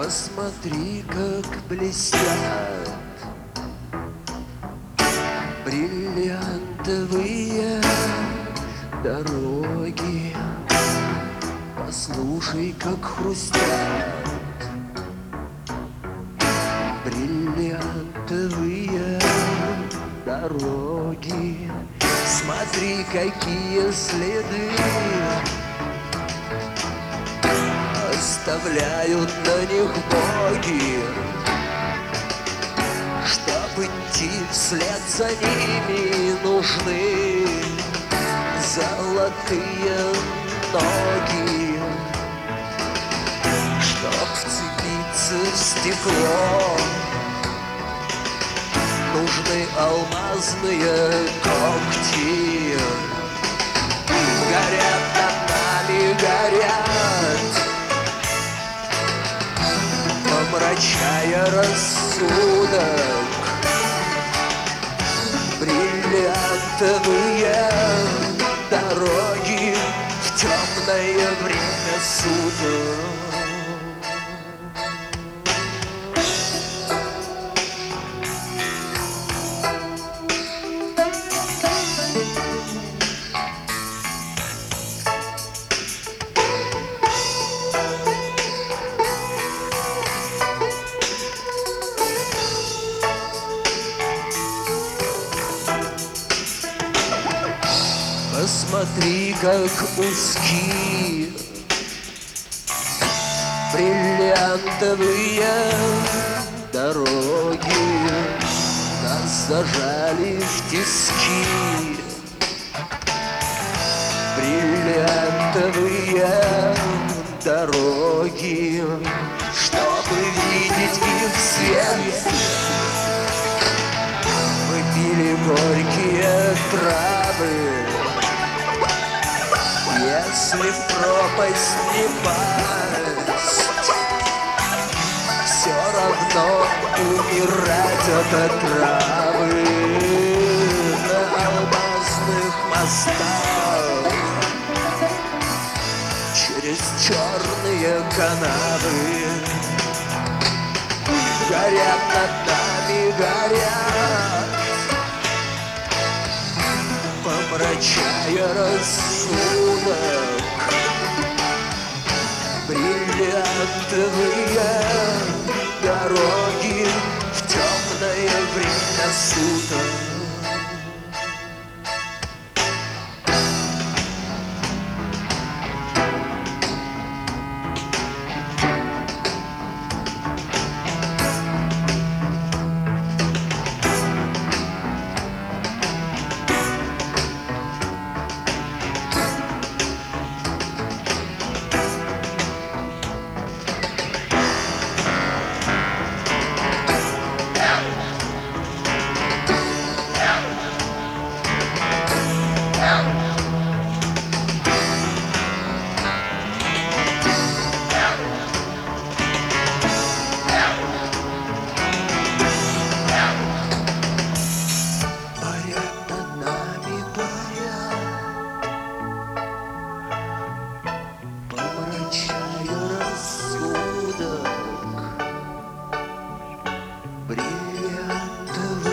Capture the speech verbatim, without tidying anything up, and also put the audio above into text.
Посмотри, как блестят бриллиантовые дороги. Послушай, как хрустят бриллиантовые дороги. Смотри, какие следы оставляют на них боги. Чтоб идти вслед за ними, нужны золотые ноги. Чтоб вцепиться в стекло, нужны алмазные когти. Горят над нами, горят, помрачая рассудок, бриллиантовые дороги в темное время суток. Посмотри, как узки бриллиантовые дороги нас зажали в тиски. Бриллиантовые дороги, чтобы видеть их свет, мы пили горькие травы. Если в пропасть не пасть, все равно умирать от отравы. На алмазных мостах, через черные канавы, горят над нами, горят, помрачая рассудок, бриллиантовые дороги в темное время суток. Бриллиантовые